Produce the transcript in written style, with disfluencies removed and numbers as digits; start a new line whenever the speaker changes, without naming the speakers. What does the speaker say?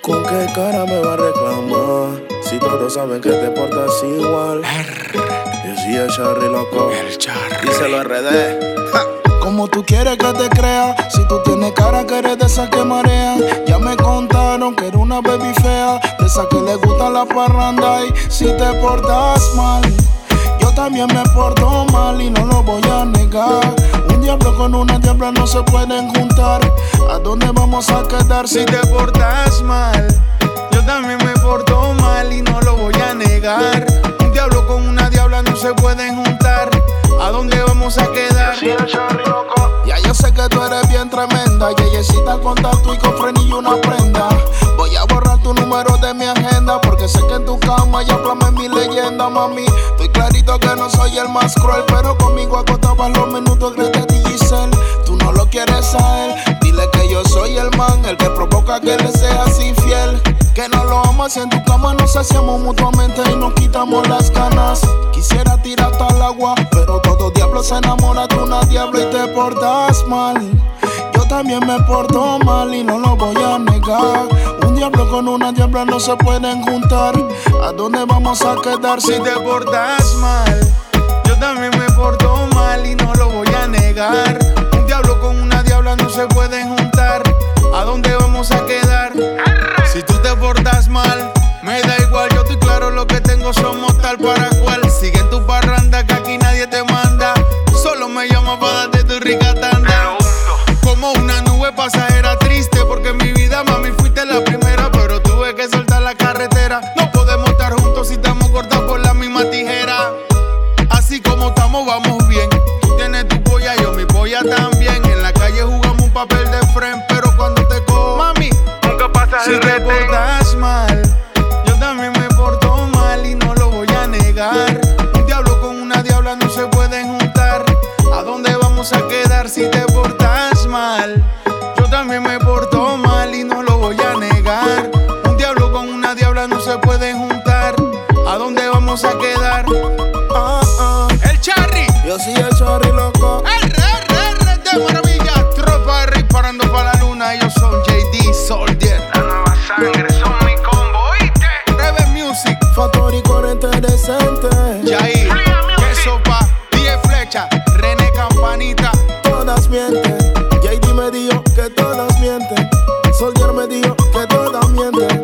¿Con qué cara me va a reclamar? Si todos saben que te portas igual. Yo soy el Charry, loco.
El Charry.
Díselo RD.
Como tú quieres que te crea, si tú tienes cara que eres de esas que marean. Ya me contaron que eres una baby fea, de esas que le gusta la parranda. Y si te portas mal, yo también me porto mal y no lo voy a negar. Un diablo con una diabla no se pueden juntar. ¿A dónde vamos a quedar
si te portas mal? Yo también me porto mal y no lo voy a negar. Un diablo con una diabla no se pueden juntar. ¿A dónde vamos a quedar?
Ya yo sé que tú eres bien tremenda. Yeyecita con tatu y con frenillo una prenda. Voy a borrar tu número de mi agenda, porque sé que en tu cama ya plasmé mi leyenda, mami. Estoy clarito que no soy el más cruel, pero conmigo agotabas los minutos de Giselle. Tú no lo quieres a él, dile que yo soy el man, el que provoca que le seas infiel. Que no lo amas y en tu cama nos hacemos mutuamente y nos quitamos las ganas. Quisiera tirarte al agua, pero todo diablo se enamora de una diabla y te portas mal. Yo también me porto mal y no lo voy a negar. Un diablo con una diabla no se pueden juntar. ¿A dónde vamos a quedar
si te portas mal? Yo también me porto mal y no lo voy a negar. Un diablo con una diabla no se pueden juntar. ¿A dónde vamos a quedar? Si tú te portas mal, me da igual, yo estoy claro, lo que tengo somos tal para cual. Sigue en tu parranda que aquí nadie te manda. Solo me llama para darte tu rica tanda. Como una nube pasajera triste, porque en mi vida, mami, fuiste la primera, pero tuve que soltar la carretera. No podemos estar juntos si estamos cortados por la misma tijera. Así como estamos, vamos bien. Tú tienes tu polla, yo mi polla también. En la calle jugamos un papel de friend, pero cuando te cojo, mami, nunca pasa si te portas mal. Yo también me porto mal y no lo voy a negar. Un diablo con una diabla no se pueden juntar. ¿A dónde vamos a quedar si te portas mal? Yo también me porto mal y no lo voy a negar. Un diablo con una diabla no se pueden juntar. ¿A dónde vamos a quedar? El Charry.
Yo soy el Charry, loco.
RRR de maravilla. Tropa de Rick parando para la luna. Ellos son JD Soldier.
La nueva sangre son mi combo, ¿oíste?
Rebe Music.
Factor y corriente decente.
Jair. Que sopa. 10 flechas. René Campanita.
Todas mienten. JD me dijo que todas mienten. Soldier me dijo que todas mienten.